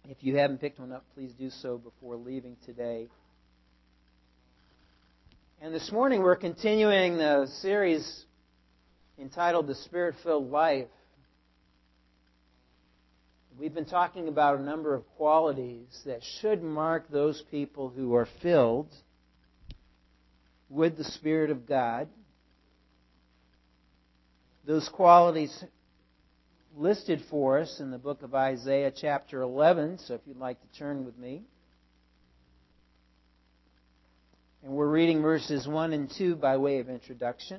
If you haven't picked one up, please do so before leaving today. And this morning we're continuing the series entitled The Spirit-Filled Life. We've been talking about a number of qualities that should mark those people who are filled with the Spirit of God. Those qualities listed for us in the book of Isaiah chapter 11, so if you'd like to turn with me. And we're reading verses 1 and 2 by way of introduction.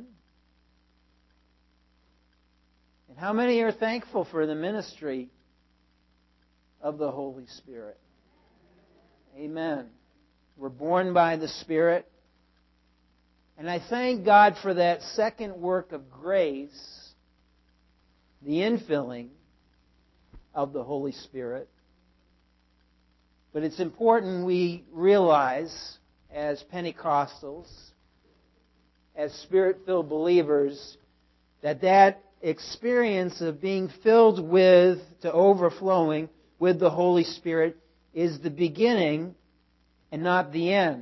And how many are thankful for the ministry of the Holy Spirit? Amen. We're born by the Spirit. And I thank God for that second work of grace, the infilling of the Holy Spirit. But it's important we realize, as Pentecostals, as Spirit-filled believers, that experience of being filled with, to overflowing with the Holy Spirit is the beginning and not the end.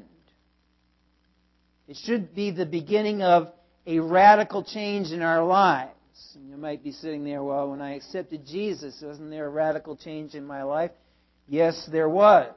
It should be the beginning of a radical change in our lives. And you might be sitting there, well, when I accepted Jesus, wasn't there a radical change in my life? Yes, there was.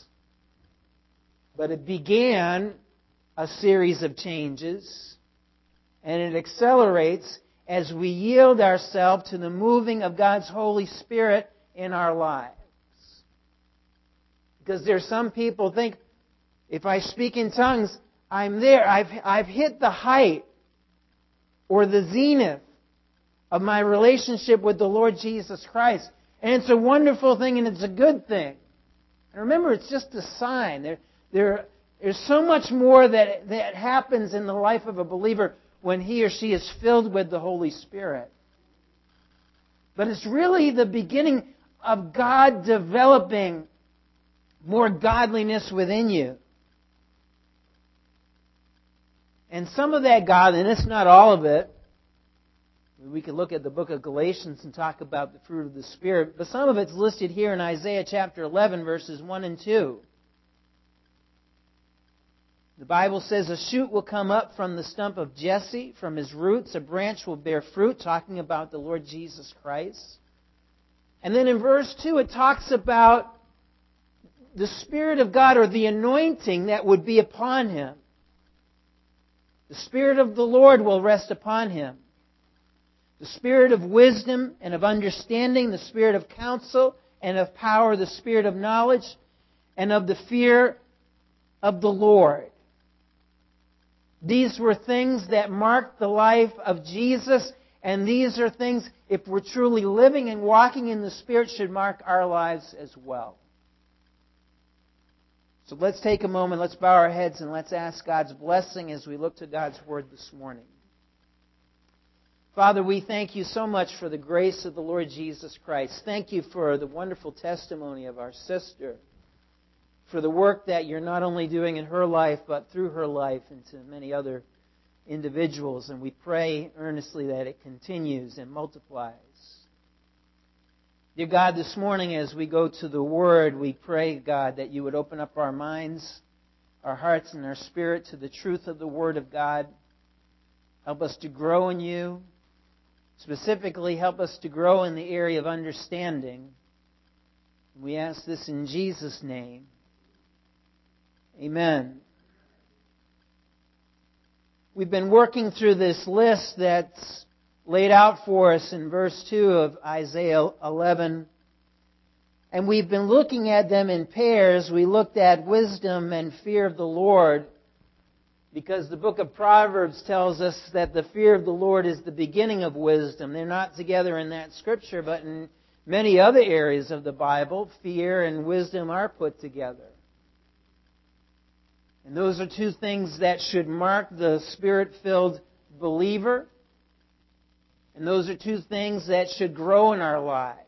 But it began a series of changes, and it accelerates as we yield ourselves to the moving of God's Holy Spirit in our lives. Because there's some people think, if I speak in tongues, I'm there. I've hit the height or the zenith of my relationship with the Lord Jesus Christ. And it's a wonderful thing and it's a good thing. And remember, it's just a sign. There's so much more that happens in the life of a believer when he or she is filled with the Holy Spirit. But it's really the beginning of God developing more godliness within you. And some of that godliness, not all of it, we could look at the book of Galatians and talk about the fruit of the Spirit, but some of it's listed here in Isaiah chapter 11, verses 1 and 2. The Bible says, a shoot will come up from the stump of Jesse, from his roots a branch will bear fruit, talking about the Lord Jesus Christ. And then in verse 2 it talks about the Spirit of God, or the anointing that would be upon him. The Spirit of the Lord will rest upon him. The Spirit of wisdom and of understanding, the Spirit of counsel and of power, the Spirit of knowledge and of the fear of the Lord. These were things that marked the life of Jesus, and these are things, if we're truly living and walking in the Spirit, should mark our lives as well. So let's take a moment, let's bow our heads, and let's ask God's blessing as we look to God's Word this morning. Father, we thank you so much for the grace of the Lord Jesus Christ. Thank you for the wonderful testimony of our sister, for the work that you're not only doing in her life, but through her life and to many other individuals. And we pray earnestly that it continues and multiplies. Dear God, this morning as we go to the Word, we pray, God, that you would open up our minds, our hearts, and our spirit to the truth of the Word of God. Help us to grow in you. Specifically, help us to grow in the area of understanding. We ask this in Jesus' name. Amen. We've been working through this list that's laid out for us in verse 2 of Isaiah 11. And we've been looking at them in pairs. We looked at wisdom and fear of the Lord, because the book of Proverbs tells us that the fear of the Lord is the beginning of wisdom. They're not together in that scripture, but in many other areas of the Bible, fear and wisdom are put together. And those are two things that should mark the Spirit-filled believer. And those are two things that should grow in our lives.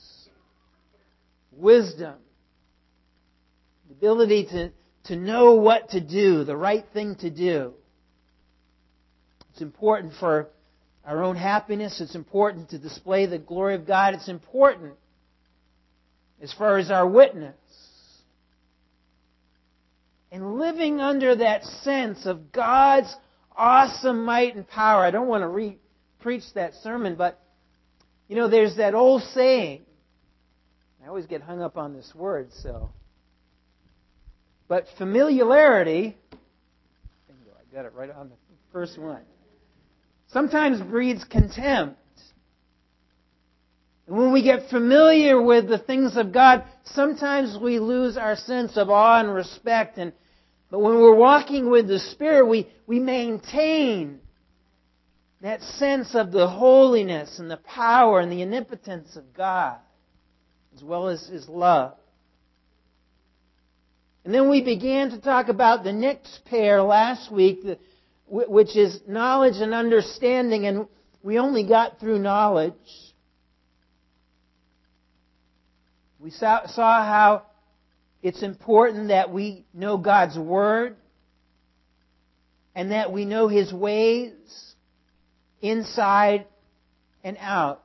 Wisdom. The ability to know what to do, the right thing to do. It's important for our own happiness. It's important to display the glory of God. It's important as far as our witness. And living under that sense of God's awesome might and power. I don't want to preach that sermon, but there's that old saying. I always get hung up on this word, so. But familiarity, I got it right on the first one, sometimes breeds contempt. And when we get familiar with the things of God, sometimes we lose our sense of awe and respect. But when we're walking with the Spirit, we maintain that sense of the holiness and the power and the omnipotence of God, as well as His love. And then we began to talk about the next pair last week, which is knowledge and understanding, and we only got through knowledge. We saw how it's important that we know God's Word and that we know His ways inside and out.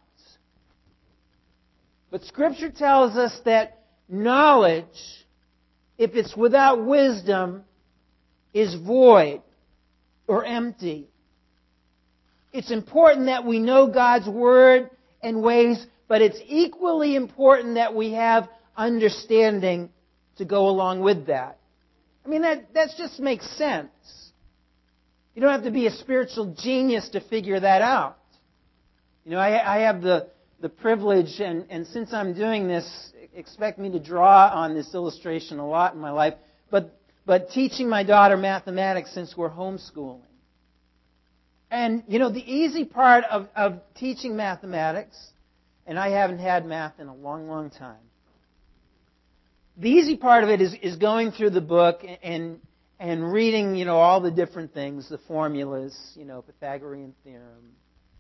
But Scripture tells us that knowledge, if it's without wisdom, is void or empty. It's important that we know God's Word and ways, but it's equally important that we have understanding to go along with that. I mean, that just makes sense. You don't have to be a spiritual genius to figure that out. I have the privilege, and since I'm doing this, expect me to draw on this illustration a lot in my life, but teaching my daughter mathematics since we're homeschooling. And, the easy part of teaching mathematics, and I haven't had math in a long, long time. The easy part of it is going through the book and reading, all the different things, the formulas, Pythagorean theorem,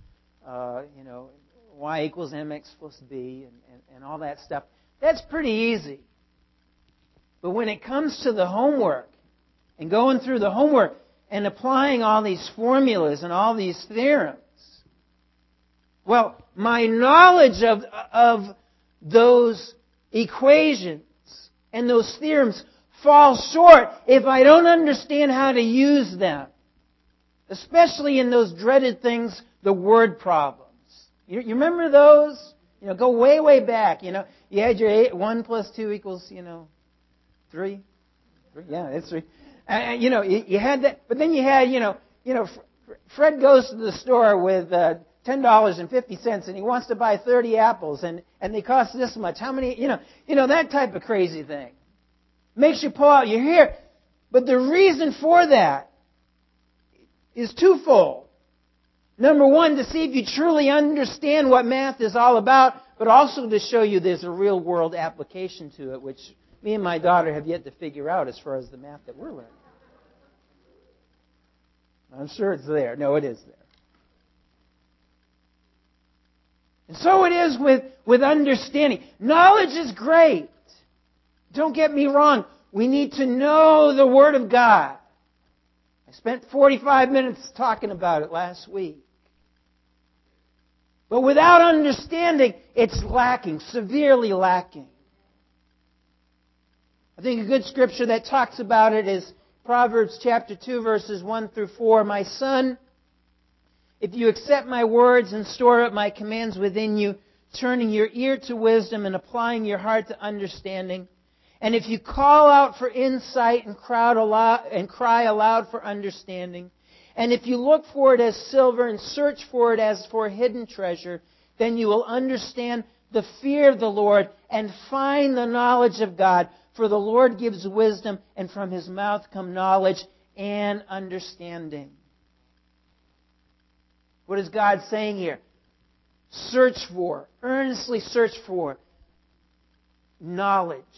y equals mx plus b, and all that stuff. That's pretty easy. But when it comes to the homework, and going through the homework, and applying all these formulas and all these theorems, well, my knowledge of those equations and those theorems fall short if I don't understand how to use them. Especially in those dreaded things, the word problems. You remember those? Go way, way back. You had your 1 plus 2 equals, 3. Yeah, it's 3. You had that. But then you had, Fred goes to the store with $10.50 and he wants to buy 30 apples and they cost this much. How many, that type of crazy thing. Makes you pull out your hair. But the reason for that is twofold. Number one, to see if you truly understand what math is all about, but also to show you there's a real world application to it, which me and my daughter have yet to figure out as far as the math that we're learning. I'm sure it's there. No, it is there. And so it is with understanding. Knowledge is great. Don't get me wrong. We need to know the Word of God. I spent 45 minutes talking about it last week. But without understanding, it's lacking, severely lacking. I think a good scripture that talks about it is Proverbs chapter 2, verses 1 through 4. My son, if you accept my words and store up my commands within you, turning your ear to wisdom and applying your heart to understanding, and if you call out for insight and cry aloud for understanding, and if you look for it as silver and search for it as for hidden treasure, then you will understand the fear of the Lord and find the knowledge of God. For the Lord gives wisdom, and from His mouth come knowledge and understanding. What is God saying here? Search for, earnestly search for knowledge.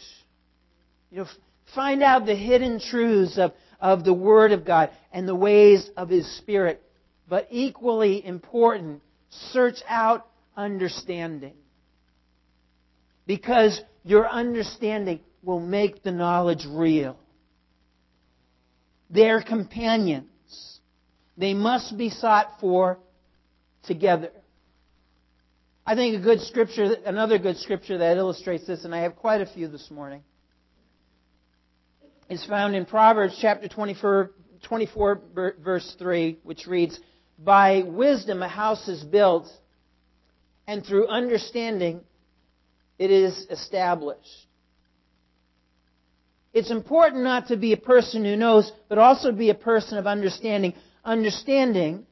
Find out the hidden truths of the Word of God and the ways of His Spirit. But equally important, search out understanding. Because your understanding will make the knowledge real. They're companions. They must be sought for together. I think another good scripture that illustrates this, and I have quite a few this morning, is found in Proverbs chapter 24, verse 3, which reads, "By wisdom a house is built, and through understanding it is established." It's important not to be a person who knows, but also be a person of understanding. Understanding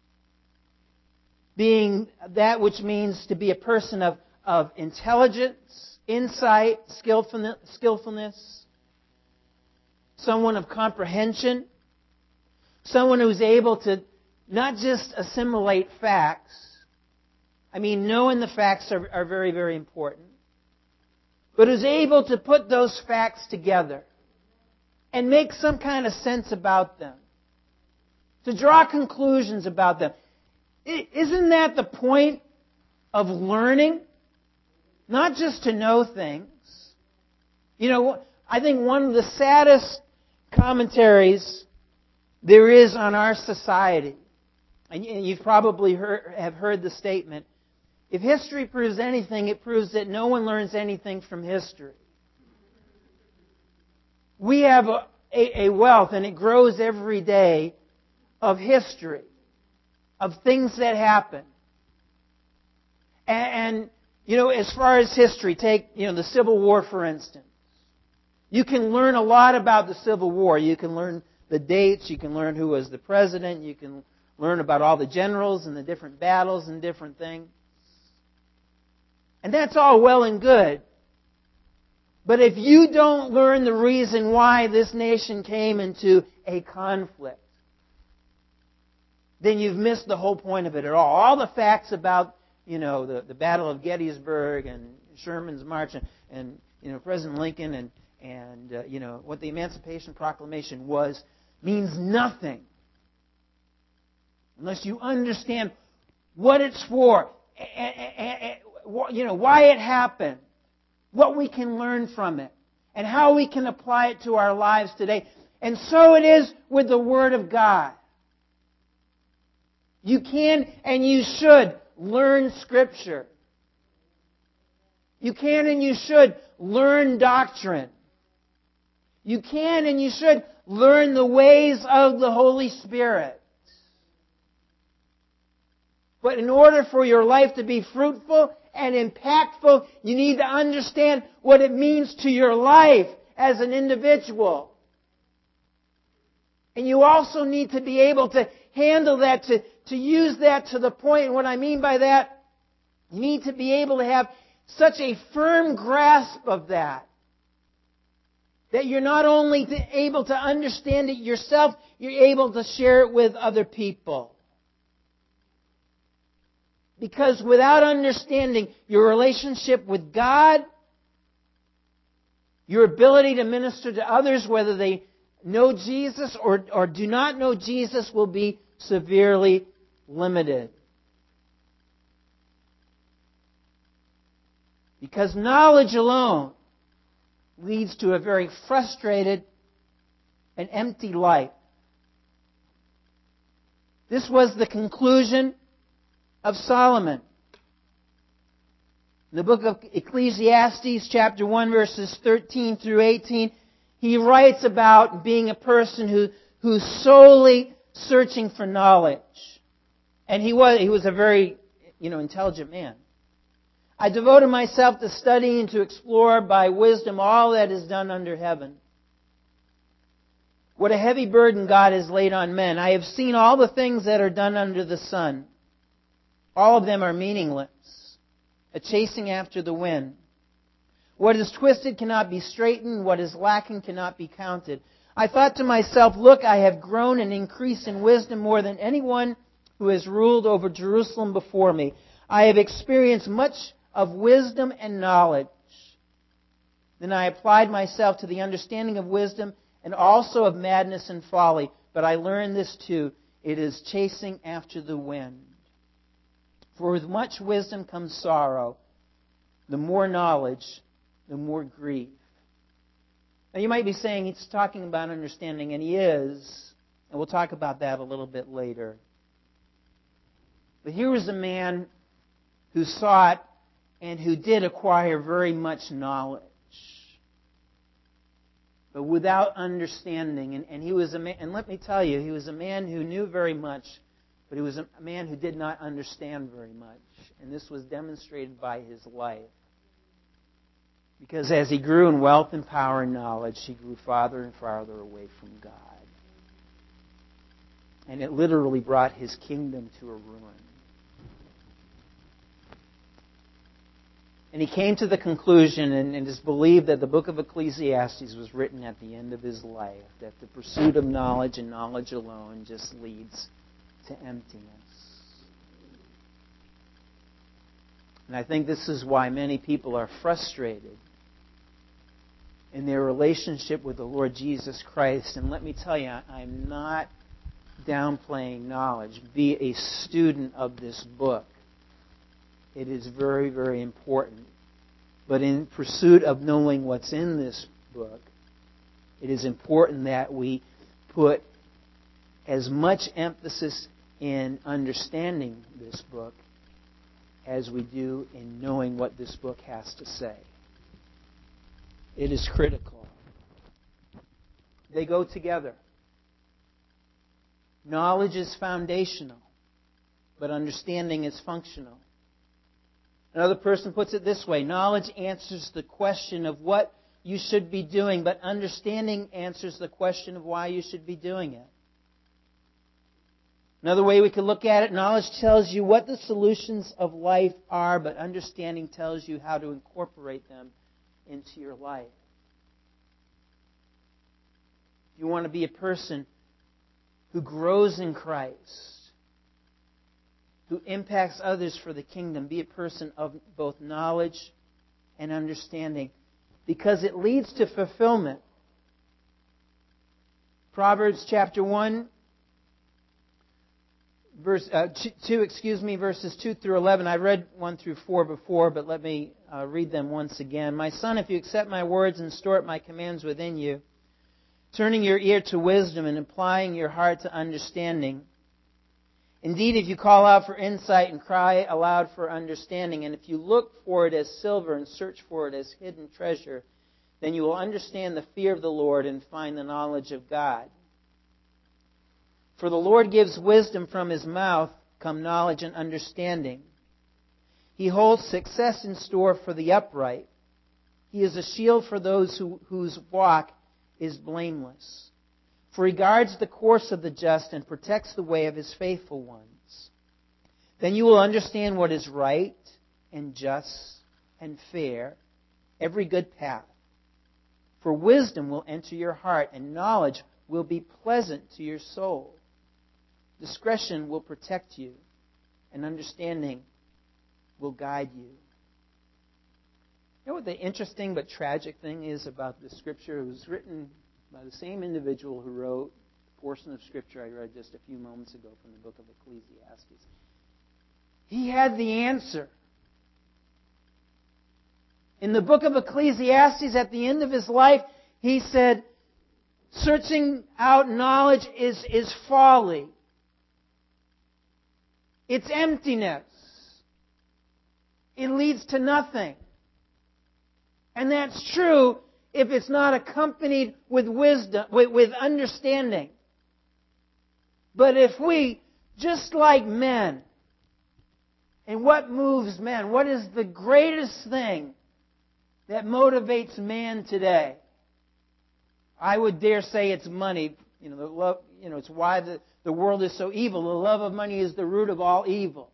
being that which means to be a person of intelligence, insight, skillfulness, someone of comprehension, someone who's able to not just assimilate facts. I mean, knowing the facts are very, very important. But who's able to put those facts together and make some kind of sense about them. To draw conclusions about them. Isn't that the point of learning? Not just to know things. You know, I think one of the saddest commentaries there is on our society, and you've probably have heard the statement, if history proves anything, it proves that no one learns anything from history. We have a wealth, and it grows every day, of history, of things that happen. And you know, as far as history, take the Civil War, for instance. You can learn a lot about the Civil War. You can learn the dates. You can learn who was the president. You can learn about all the generals and the different battles and different things. And that's all well and good. But if you don't learn the reason why this nation came into a conflict, then you've missed the whole point of it at all. All the facts about, the Battle of Gettysburg and Sherman's March and President Lincoln and what the Emancipation Proclamation was means nothing unless you understand what it's for, why it happened, what we can learn from it, and how we can apply it to our lives today. And so it is with the Word of God. You can and you should learn Scripture. You can and you should learn doctrine. You can and you should learn the ways of the Holy Spirit. But in order for your life to be fruitful and impactful, you need to understand what it means to your life as an individual. And you also need to be able to handle that, to use that to the point. And what I mean by that, you need to be able to have such a firm grasp of that you're not only able to understand it yourself, you're able to share it with other people. Because without understanding your relationship with God, your ability to minister to others, whether they know Jesus or do not know Jesus, will be severely limited. Because knowledge alone leads to a very frustrated and empty life. This was the conclusion of Solomon. In the book of Ecclesiastes, chapter 1, verses 13 through 18, he writes about being a person who's solely searching for knowledge. And he was a very, intelligent man. I devoted myself to studying to explore by wisdom all that is done under heaven. What a heavy burden God has laid on men. I have seen all the things that are done under the sun. All of them are meaningless, a chasing after the wind. What is twisted cannot be straightened. What is lacking cannot be counted. I thought to myself, look, I have grown and increased in wisdom more than anyone who has ruled over Jerusalem before me. I have experienced much of wisdom and knowledge. Then I applied myself to the understanding of wisdom and also of madness and folly. But I learned this too. It is chasing after the wind. For with much wisdom comes sorrow. The more knowledge, the more grief. Now you might be saying he's talking about understanding, and he is. And we'll talk about that a little bit later. But here was a man who sought and who did acquire very much knowledge, but without understanding. And he was a man, and let me tell you, he was a man who knew very much, but he was a man who did not understand very much. And this was demonstrated by his life. Because as he grew in wealth and power and knowledge, he grew farther and farther away from God. And it literally brought his kingdom to a ruin. And he came to the conclusion, and it is believed that the book of Ecclesiastes was written at the end of his life, that the pursuit of knowledge and knowledge alone just leads to emptiness. And I think this is why many people are frustrated in their relationship with the Lord Jesus Christ. And let me tell you, I'm not downplaying knowledge. Be a student of this book. It is very, very important. But in pursuit of knowing what's in this book, it is important that we put as much emphasis in understanding this book as we do in knowing what this book has to say. It is critical. They go together. Knowledge is foundational, but understanding is functional. Another person puts it this way: knowledge answers the question of what you should be doing, but understanding answers the question of why you should be doing it. Another way we could look at it: knowledge tells you what the solutions of life are, but understanding tells you how to incorporate them into your life. If you want to be a person who grows in Christ, who impacts others for the kingdom, be a person of both knowledge and understanding, because it leads to fulfillment. Proverbs chapter 1, verses 2 through 11. I read 1 through 4 before, but let me read them once again. My son, if you accept my words and store up my commands within you, turning your ear to wisdom and applying your heart to understanding. Indeed, if you call out for insight and cry aloud for understanding, and if you look for it as silver and search for it as hidden treasure, then you will understand the fear of the Lord and find the knowledge of God. For the Lord gives wisdom, from His mouth come knowledge and understanding. He holds success in store for the upright. He is a shield for those whose walk is blameless. For He guards the course of the just and protects the way of His faithful ones. Then you will understand what is right and just and fair, every good path. For wisdom will enter your heart, and knowledge will be pleasant to your soul. Discretion will protect you, and understanding will guide you. You know what the interesting but tragic thing is about this scripture? It was written by the same individual who wrote the portion of scripture I read just a few moments ago from the book of Ecclesiastes. He had the answer. In the book of Ecclesiastes, at the end of his life, he said, searching out knowledge is folly. It's emptiness. It leads to nothing. And that's true if it's not accompanied with wisdom, with understanding. But if we, just like men, and what moves men? What is the greatest thing that motivates man today? I would dare say it's money. It's why the world is so evil. The love of money is the root of all evil.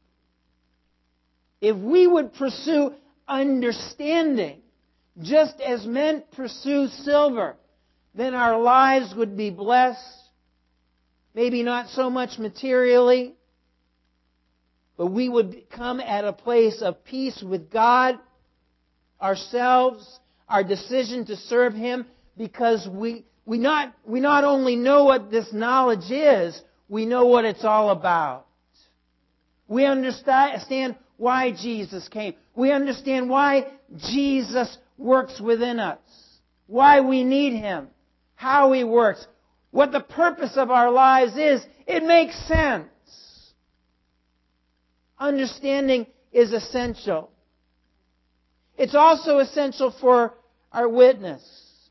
If we would pursue understanding, just as men pursue silver, then our lives would be blessed. Maybe not so much materially, but we would come at a place of peace with God, ourselves, our decision to serve Him, because we not only know what this knowledge is, we know what it's all about. We understand why Jesus came. We understand why Jesus works within us, why we need Him, how He works, what the purpose of our lives is. It makes sense. Understanding is essential. It's also essential for our witness.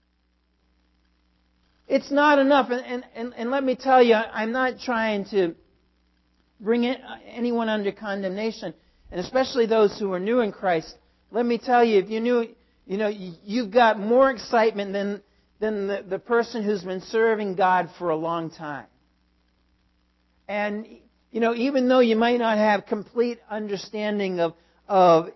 It's not enough, and let me tell you, I'm not trying to bring anyone under condemnation, and especially those who are new in Christ. Let me tell you, if you knew, you've got more excitement than the person who's been serving God for a long time. And even though you might not have complete understanding of all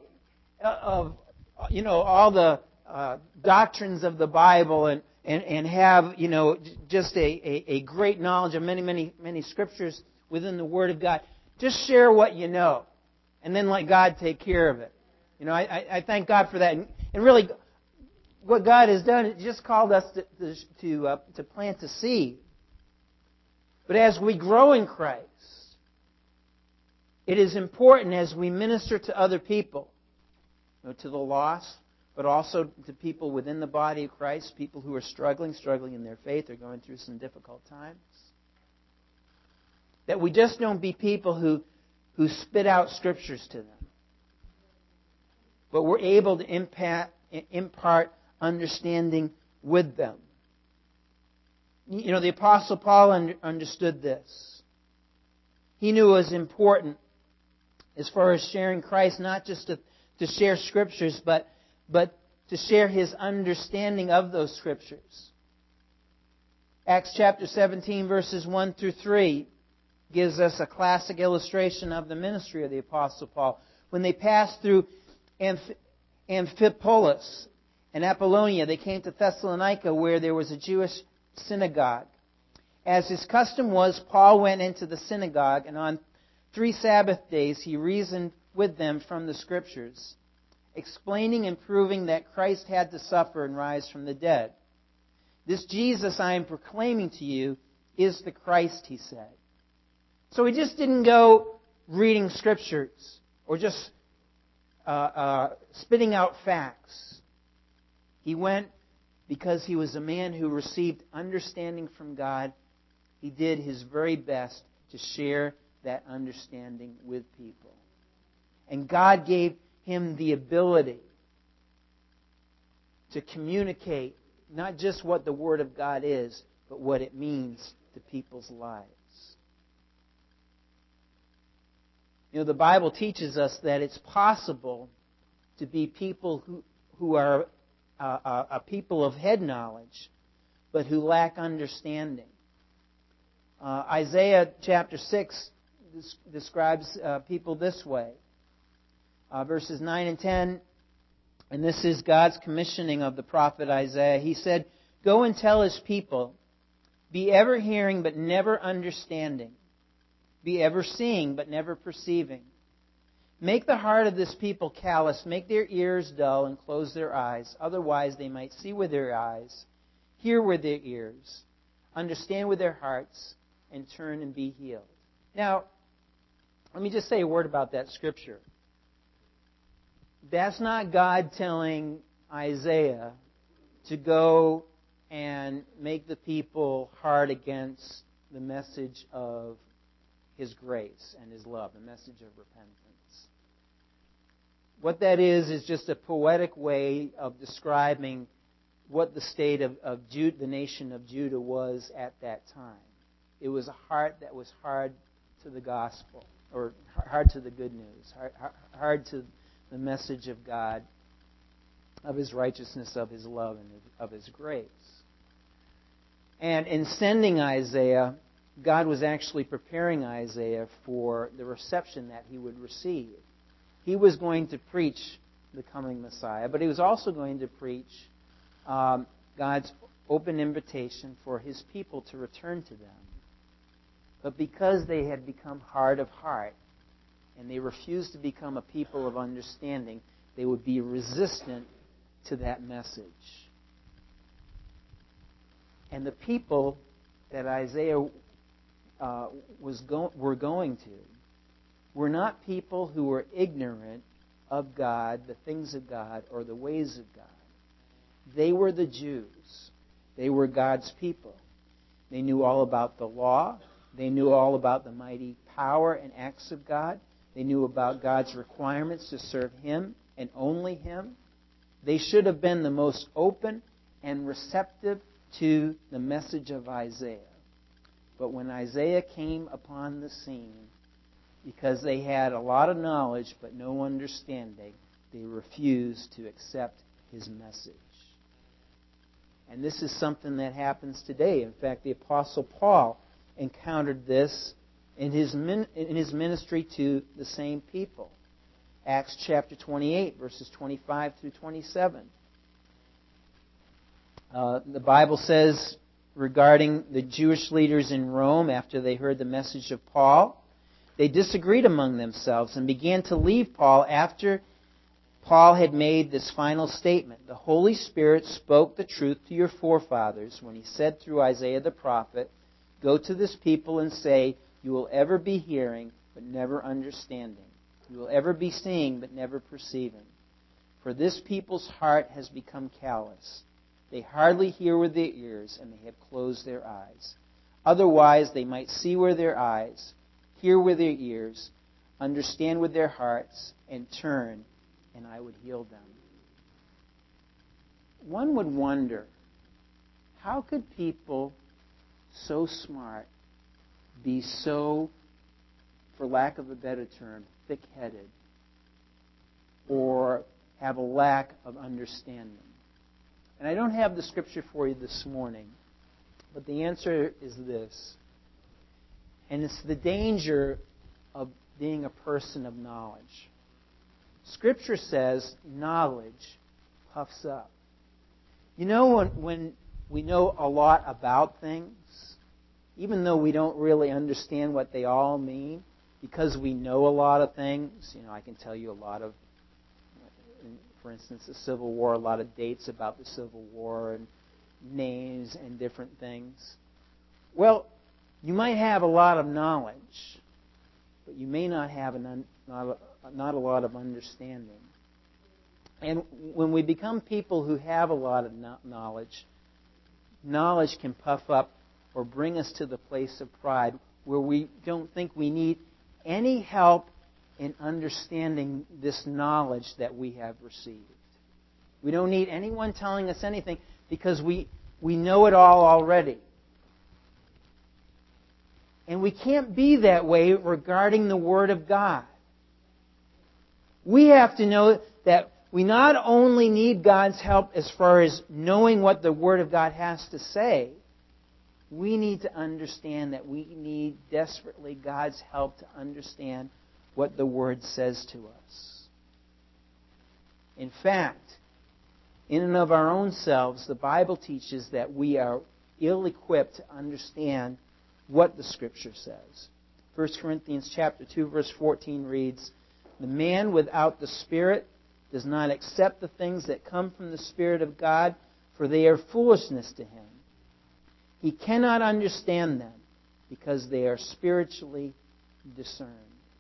the doctrines of the Bible and have just a great knowledge of many scriptures within the Word of God, just share what you know, and then let God take care of it. I thank God for that, and really, what God has done is just called us to plant a seed. But as we grow in Christ, it is important as we minister to other people, to the lost, but also to people within the body of Christ, people who are struggling in their faith or going through some difficult times, that we just don't be people who spit out scriptures to them, but we're able to impart understanding with them. The Apostle Paul understood this. He knew it was important as far as sharing Christ, not just to share scriptures, but to share his understanding of those scriptures. Acts chapter 17, verses 1 through 3 gives us a classic illustration of the ministry of the Apostle Paul. When they passed through Amphipolis and Apollonia, they came to Thessalonica, where there was a Jewish synagogue. As his custom was, Paul went into the synagogue, and on 3 Sabbath days he reasoned with them from the Scriptures, explaining and proving that Christ had to suffer and rise from the dead. This Jesus I am proclaiming to you is the Christ, he said. So he just didn't go reading Scriptures or just spitting out facts. He went because he was a man who received understanding from God. He did his very best to share that understanding with people. And God gave him the ability to communicate not just what the Word of God is, but what it means to people's lives. The Bible teaches us that it's possible to be people who are a people of head knowledge, but who lack understanding. Isaiah chapter 6 describes people this way. Verses 9 and 10, and this is God's commissioning of the prophet Isaiah. He said, "Go and tell his people, be ever hearing but never understanding. Be ever seeing but never perceiving. Make the heart of this people callous, make their ears dull, and close their eyes. Otherwise they might see with their eyes, hear with their ears, understand with their hearts, and turn and be healed." Now, let me just say a word about that scripture. That's not God telling Isaiah to go and make the people hard against the message of His grace and His love, the message of repentance. What that is just a poetic way of describing what the state of the nation of Judah was at that time. It was a heart that was hard to the gospel, or hard to the good news, hard to the message of God, of His righteousness, of His love, and of His grace. And in sending Isaiah, God was actually preparing Isaiah for the reception that he would receive. He was going to preach the coming Messiah, but he was also going to preach God's open invitation for His people to return to them. But because they had become hard of heart, and they refused to become a people of understanding, they would be resistant to that message. And the people that Isaiah were going to were not people who were ignorant of God, the things of God, or the ways of God. They were the Jews. They were God's people. They knew all about the law. They knew all about the mighty power and acts of God. They knew about God's requirements to serve Him and only Him. They should have been the most open and receptive to the message of Isaiah. But when Isaiah came upon the scene, because they had a lot of knowledge but no understanding, they refused to accept his message. And this is something that happens today. In fact, the Apostle Paul encountered this in his ministry to the same people. Acts chapter 28, verses 25 through 27. The Bible says regarding the Jewish leaders in Rome, after they heard the message of Paul, they disagreed among themselves and began to leave Paul after Paul had made this final statement. The Holy Spirit spoke the truth to your forefathers when He said through Isaiah the prophet, "Go to this people and say, you will ever be hearing, but never understanding. You will ever be seeing, but never perceiving. For this people's heart has become callous. They hardly hear with their ears, and they have closed their eyes. Otherwise they might see with their eyes, hear with their ears, understand with their hearts, and turn, and I would heal them." One would wonder, how could people so smart be so, for lack of a better term, thick-headed, or have a lack of understanding? And I don't have the scripture for you this morning, but the answer is this. And it's the danger of being a person of knowledge. Scripture says knowledge puffs up. You know, when we know a lot about things, even though we don't really understand what they all mean, because we know a lot of things, I can tell you a lot of, for instance, the Civil War, a lot of dates about the Civil War and names and different things. Well, you might have a lot of knowledge, but you may not have not a lot of understanding. And when we become people who have a lot of knowledge, knowledge can puff up or bring us to the place of pride where we don't think we need any help in understanding this knowledge that we have received. We don't need anyone telling us anything because we know it all already. And we can't be that way regarding the Word of God. We have to know that we not only need God's help as far as knowing what the Word of God has to say, we need to understand that we need desperately God's help to understand what the Word says to us. In fact, in and of our own selves, the Bible teaches that we are ill-equipped to understand what the Scripture says. 1 Corinthians chapter 2, verse 14 reads, "The man without the Spirit does not accept the things that come from the Spirit of God, for they are foolishness to him. He cannot understand them because they are spiritually discerned."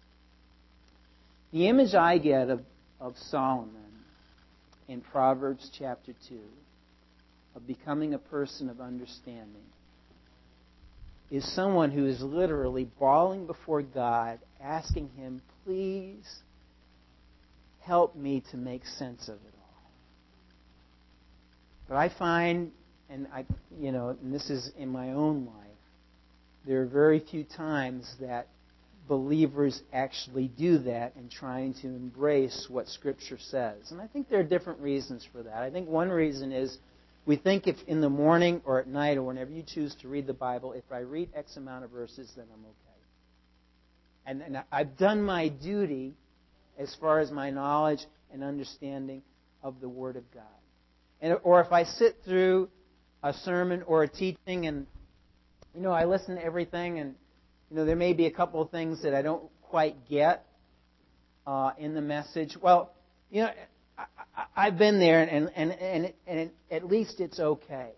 The image I get of Solomon in Proverbs chapter 2, of becoming a person of understanding, is someone who is literally bawling before God, asking Him, "Please help me to make sense of it all." But I find, and this is in my own life, there are very few times that believers actually do that in trying to embrace what Scripture says. And I think there are different reasons for that. I think one reason is we think if in the morning or at night or whenever you choose to read the Bible, if I read X amount of verses, then I'm okay. And I've done my duty as far as my knowledge and understanding of the Word of God. Or if I sit through a sermon or a teaching and, I listen to everything and, there may be a couple of things that I don't quite get in the message. Well, I've been there, and at least it's okay.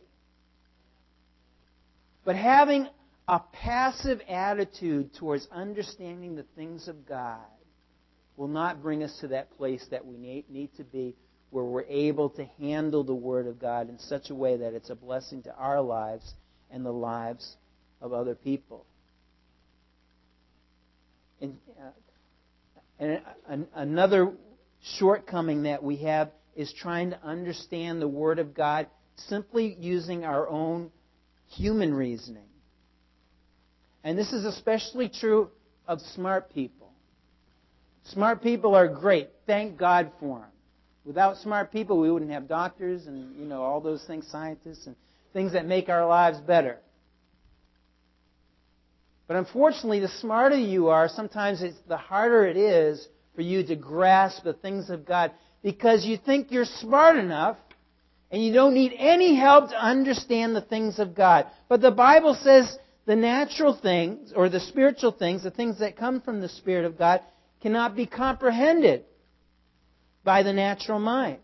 But having a passive attitude towards understanding the things of God will not bring us to that place that we need to be, where we're able to handle the Word of God in such a way that it's a blessing to our lives and the lives of other people. And And another shortcoming that we have is trying to understand the Word of God simply using our own human reasoning. And this is especially true of smart people. Smart people are great. Thank God for them. Without smart people, we wouldn't have doctors and, all those things, scientists, and things that make our lives better. But unfortunately, the smarter you are, sometimes the harder it is for you to grasp the things of God because you think you're smart enough and you don't need any help to understand the things of God. But the Bible says the natural things, or the spiritual things, the things that come from the Spirit of God, cannot be comprehended by the natural mind.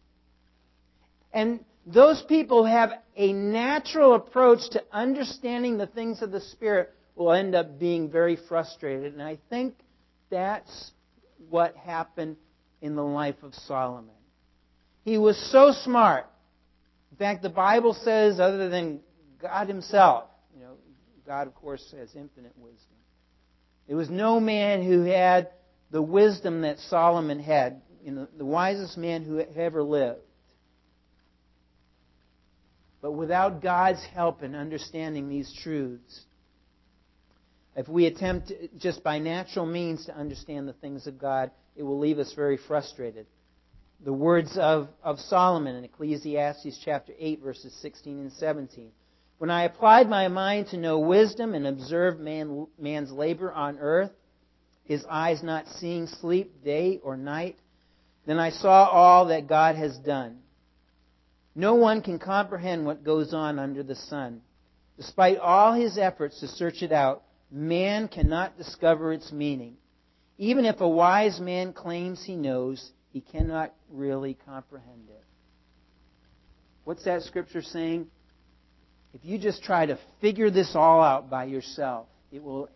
And those people who have a natural approach to understanding the things of the Spirit will end up being very frustrated. And I think that's what happened in the life of Solomon. He was so smart. In fact, the Bible says, other than God Himself, God, of course, has infinite wisdom. There was no man who had the wisdom that Solomon had, the wisest man who ever lived. But without God's help in understanding these truths, if we attempt just by natural means to understand the things of God, it will leave us very frustrated. The words of Solomon in Ecclesiastes chapter 8, verses 16 and 17. When I applied my mind to know wisdom and observed man's labor on earth, his eyes not seeing sleep day or night, then I saw all that God has done. No one can comprehend what goes on under the sun. Despite all his efforts to search it out, man cannot discover its meaning. Even if a wise man claims he knows, he cannot really comprehend it. What's that scripture saying? If you just try to figure this all out by yourself, it will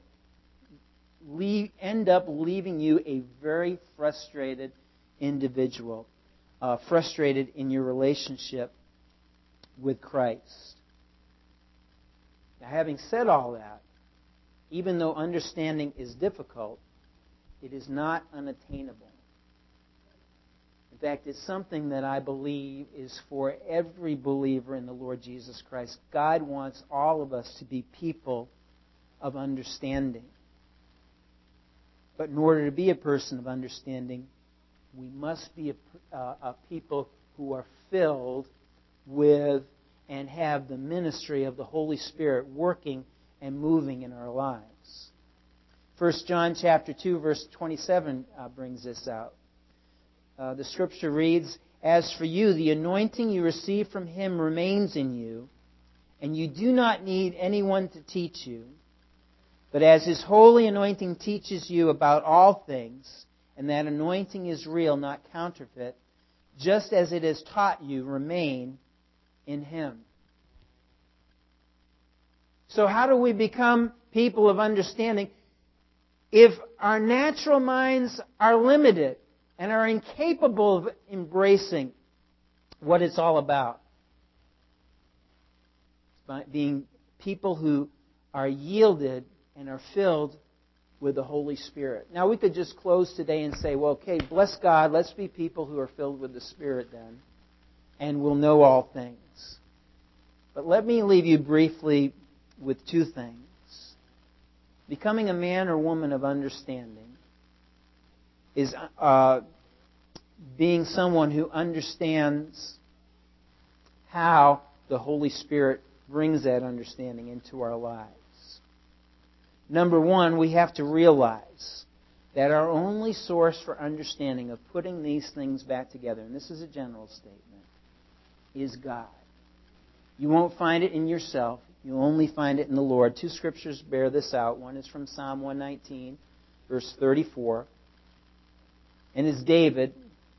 end up leaving you a very frustrated individual, frustrated in your relationship with Christ. Now, having said all that, even though understanding is difficult, it is not unattainable. In fact, it's something that I believe is for every believer in the Lord Jesus Christ. God wants all of us to be people of understanding. But in order to be a person of understanding, we must be a people who are filled with and have the ministry of the Holy Spirit working and moving in our lives. 1 John chapter 2, verse 27 brings this out. The scripture reads, "As for you, the anointing you received from Him remains in you, and you do not need anyone to teach you. But as His holy anointing teaches you about all things, and that anointing is real, not counterfeit, just as it has taught you, remain in Him." So how do we become people of understanding if our natural minds are limited and are incapable of embracing what it's all about? By being people who are yielded and are filled with the Holy Spirit. Now, we could just close today and say, well, okay, bless God, let's be people who are filled with the Spirit then, and we'll know all things. But let me leave you briefly with two things. Becoming a man or woman of understanding is being someone who understands how the Holy Spirit brings that understanding into our lives. Number one, we have to realize that our only source for understanding of putting these things back together, and this is a general statement, is God. You won't find it in yourself. You'll only find it in the Lord. Two scriptures bear this out. One is from Psalm 119, verse 34. And it's David.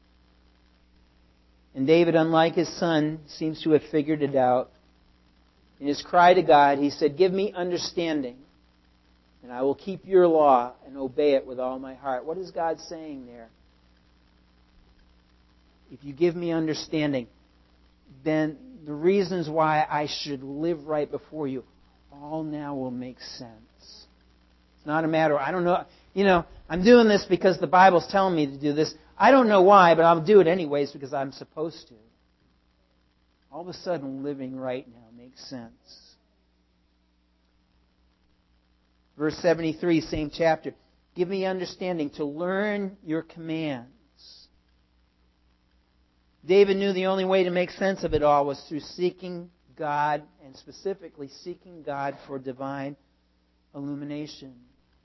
And David, unlike his son, seems to have figured it out. In his cry to God, he said, "Give me understanding, and I will keep your law and obey it with all my heart." What is God saying there? If you give me understanding, then the reasons why I should live right before you all now will make sense. It's not a matter of, I don't know, I'm doing this because the Bible's telling me to do this. I don't know why, but I'll do it anyways because I'm supposed to. All of a sudden, living right now makes sense. Verse 73, same chapter. Give me understanding to learn your commands. David knew the only way to make sense of it all was through seeking God, and specifically seeking God for divine illumination.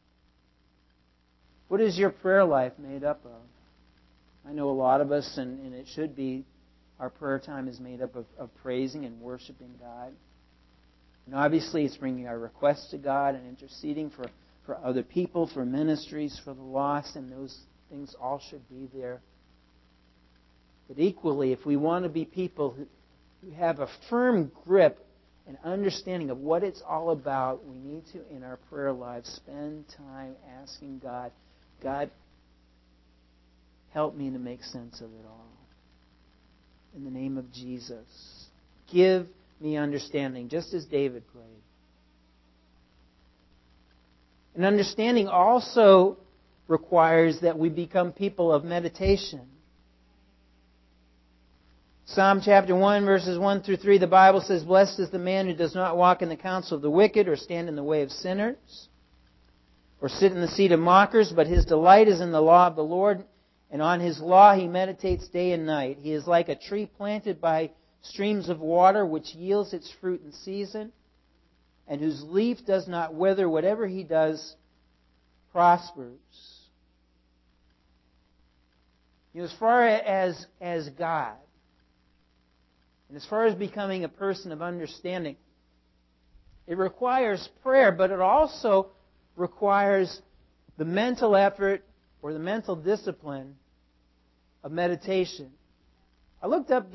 What is your prayer life made up of? I know a lot of us, and it should be, our prayer time is made up of praising and worshiping God. And obviously it's bringing our requests to God and interceding for other people, for ministries, for the lost, and those things all should be there. But equally, if we want to be people who have a firm grip and understanding of what it's all about, we need to, in our prayer lives, spend time asking God, God, help me to make sense of it all. In the name of Jesus. Give me understanding, just as David prayed. And understanding also requires that we become people of meditation. Psalm chapter 1, verses 1 through 3, the Bible says, Blessed is the man who does not walk in the counsel of the wicked, or stand in the way of sinners, or sit in the seat of mockers, but his delight is in the law of the Lord, and on his law he meditates day and night. He is like a tree planted by streams of water, which yields its fruit in season, and whose leaf does not wither. Whatever he does prospers. As far as God, and as far as becoming a person of understanding, it requires prayer, but it also requires the mental effort or the mental discipline of meditation. I looked up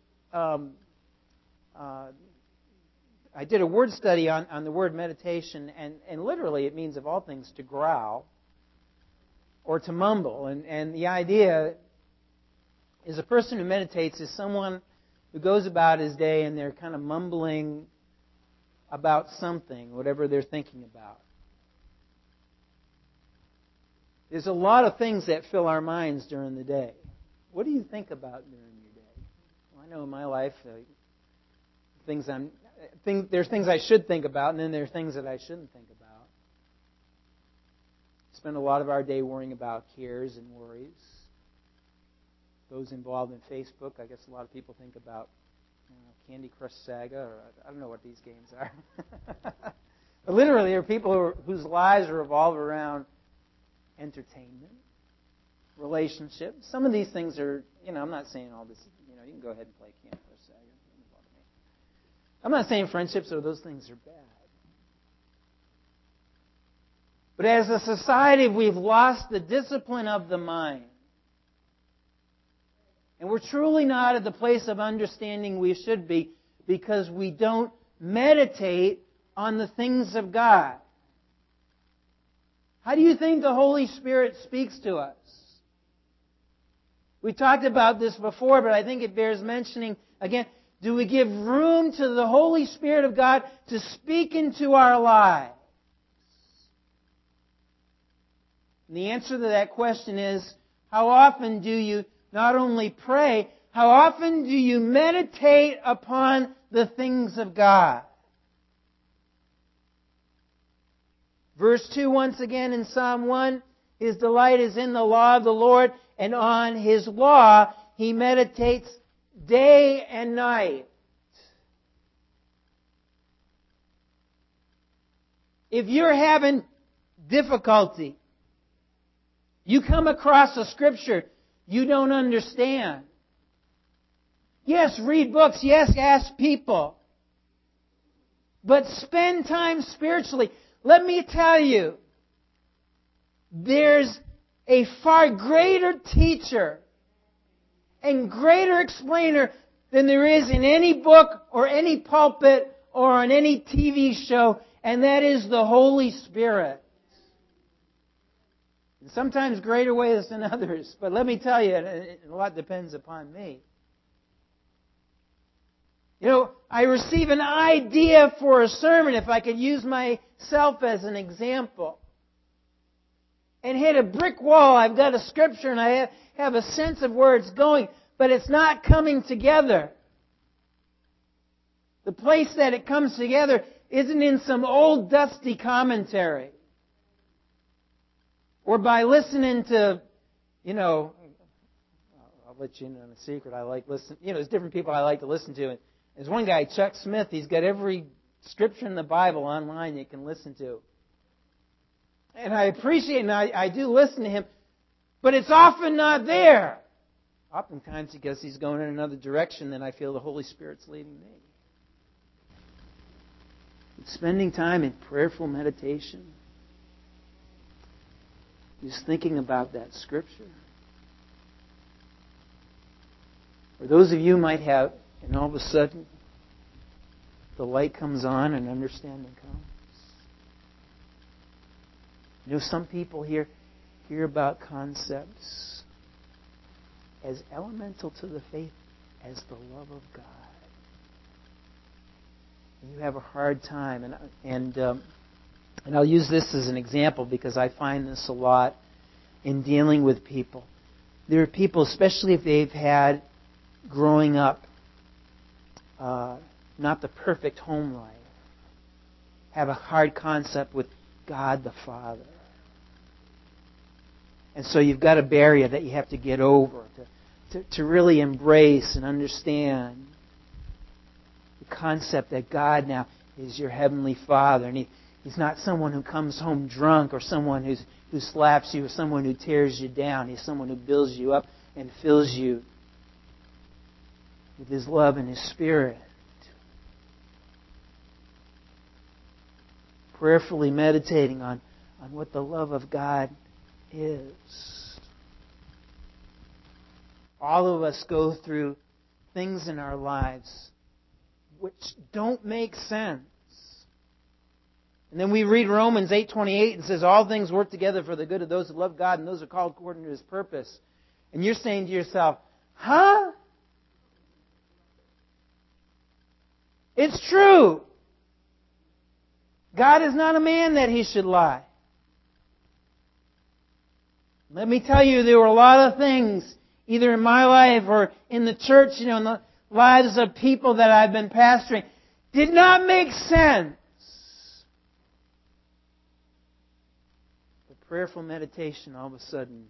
I did a word study on the word meditation, and literally it means, of all things, to growl or to mumble. And the idea is a person who meditates is someone who goes about his day and they're kind of mumbling about something, whatever they're thinking about. There's a lot of things that fill our minds during the day. What do you think about during your day? Well, I know in my life, there's things I should think about, and then there are things that I shouldn't think about. We spend a lot of our day worrying about cares and worries. Those involved in Facebook, I guess a lot of people think about Candy Crush Saga, or I don't know what these games are. But literally, there are people whose lives revolve around entertainment, relationships. Some of these things are, I'm not saying all this, you can go ahead and play Candy Crush Saga. I'm not saying friendships or those things are bad. But as a society, we've lost the discipline of the mind. And we're truly not at the place of understanding we should be because we don't meditate on the things of God. How do you think the Holy Spirit speaks to us? We talked about this before, but I think it bears mentioning again. Do we give room to the Holy Spirit of God to speak into our lives? And the answer to that question is, how often do you not only pray, how often do you meditate upon the things of God? Verse 2 once again in Psalm 1, His delight is in the law of the Lord, and on His law He meditates day and night. If you're having difficulty, you come across a scripture you don't understand. Yes, read books. Yes, ask people. But spend time spiritually. Let me tell you, there's a far greater teacher and greater explainer than there is in any book or any pulpit or on any TV show, and that is the Holy Spirit. In sometimes greater ways than others, but let me tell you, a lot depends upon me. I receive an idea for a sermon, if I could use myself as an example. and hit a brick wall. I've got a scripture and I have a sense of where it's going, but it's not coming together. The place that it comes together isn't in some old dusty commentary. Or by listening to, I'll let you in on a secret. I like listening. There's different people I like to listen to. And there's one guy, Chuck Smith. He's got every scripture in the Bible online you can listen to. And I appreciate it, and I do listen to him. But it's often not there. Oftentimes because he's going in another direction than I feel the Holy Spirit's leading me. But spending time in prayerful meditation, just thinking about that scripture. Or those of you might have, and all of a sudden, the light comes on and understanding comes. Some people hear about concepts as elemental to the faith as the love of God. And you have a hard time, and I'll use this as an example because I find this a lot in dealing with people. There are people, especially if they've had growing up not the perfect home life, have a hard concept with God the Father. And so you've got a barrier that you have to get over to really embrace and understand the concept that God now is your Heavenly Father. And He's not someone who comes home drunk or someone who slaps you or someone who tears you down. He's someone who builds you up and fills you with His love and His Spirit. Prayerfully meditating on what the love of God is. All of us go through things in our lives which don't make sense. And then we read Romans 8:28 and says, all things work together for the good of those who love God and those who are called according to His purpose. And you're saying to yourself, huh? It's true. God is not a man that He should lie. Let me tell you, there were a lot of things, either in my life or in the church, in the lives of people that I've been pastoring, did not make sense. But prayerful meditation, all of a sudden,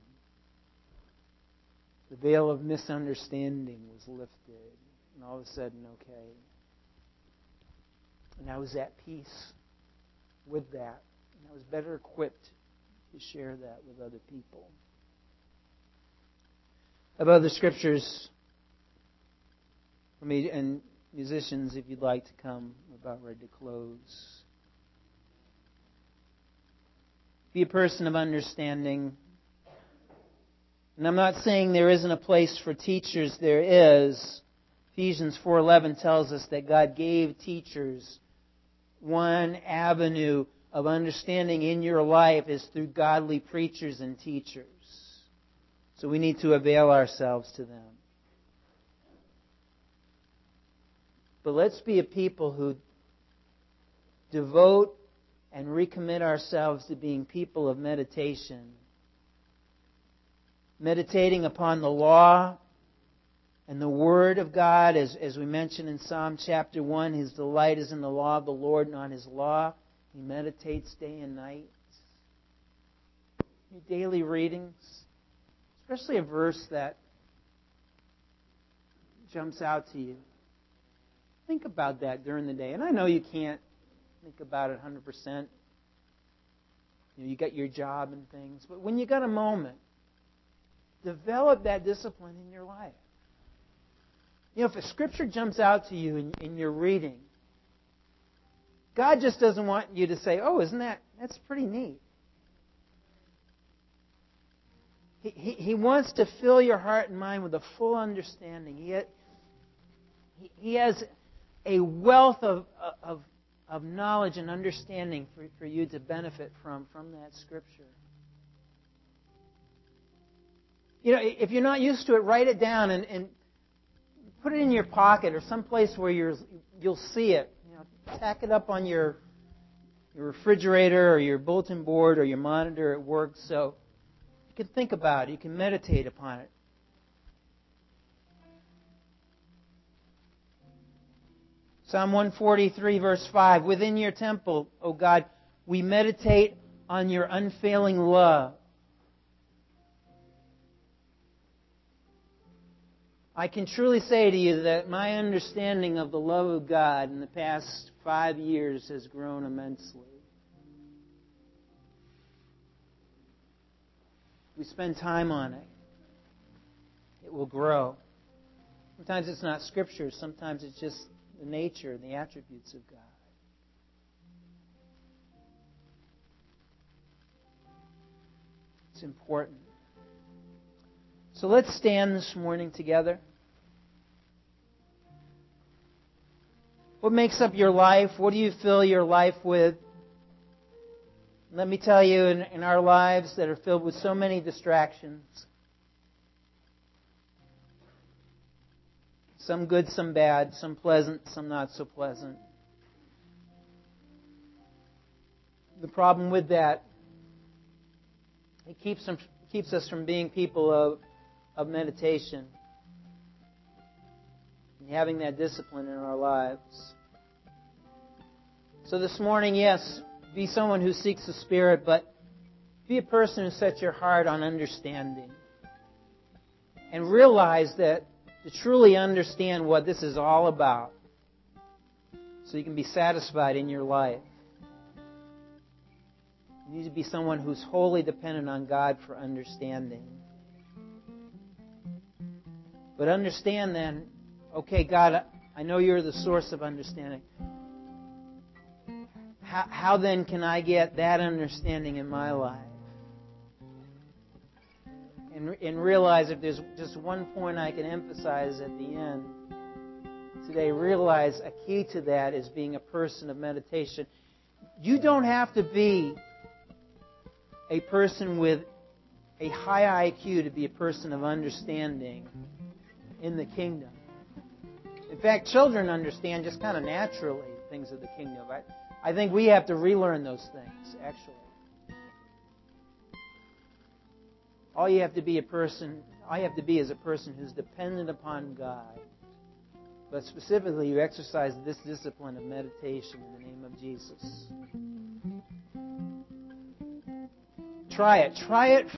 the veil of misunderstanding was lifted. And all of a sudden, okay. And I was at peace with that. And I was better equipped to share that with other people. I have other scriptures for me, and musicians, if you'd like to come, we're about ready to close. Be a person of understanding. And I'm not saying there isn't a place for teachers. There is. Ephesians 4:11 tells us that God gave teachers one avenue of understanding in your life is through godly preachers and teachers. So we need to avail ourselves to them. But let's be a people who devote and recommit ourselves to being people of meditation. Meditating upon the law and the Word of God, as we mentioned in Psalm chapter 1, His delight is in the law of the Lord, and on His law He meditates day and night. Your daily readings, especially a verse that jumps out to you. Think about that during the day. And I know you can't think about it 100%. You got your job and things. But when you got a moment, develop that discipline in your life. If a scripture jumps out to you in your reading, God just doesn't want you to say, oh, that's pretty neat. He wants to fill your heart and mind with a full understanding. He has a wealth of knowledge and understanding for you to benefit from that scripture. If you're not used to it, write it down and put it in your pocket or someplace where you'll see it. Tack it up on your refrigerator or your bulletin board or your monitor at work so can think about it. You can meditate upon it. Psalm 143, verse 5. Within your temple, O God, we meditate on your unfailing love. I can truly say to you that my understanding of the love of God in the past 5 years has grown immensely. We spend time on it. It will grow. Sometimes it's not Scripture. Sometimes it's just the nature and the attributes of God. It's important. So let's stand this morning together. What makes up your life? What do you fill your life with? Let me tell you, in our lives that are filled with so many distractions, some good, some bad, some pleasant, some not so pleasant. The problem with that, it keeps us from being people of meditation and having that discipline in our lives. So this morning, yes, be someone who seeks the Spirit, but be a person who sets your heart on understanding. And realize that to truly understand what this is all about, so you can be satisfied in your life, you need to be someone who's wholly dependent on God for understanding. But understand then, okay, God, I know you're the source of understanding. How then can I get that understanding in my life? And realize, if there's just one point I can emphasize at the end today, realize a key to that is being a person of meditation. You don't have to be a person with a high IQ to be a person of understanding in the kingdom. In fact, children understand just kind of naturally things of the kingdom. I think we have to relearn those things, actually. All you have to be is a person who's dependent upon God. But specifically, you exercise this discipline of meditation in the name of Jesus. Try it. Try it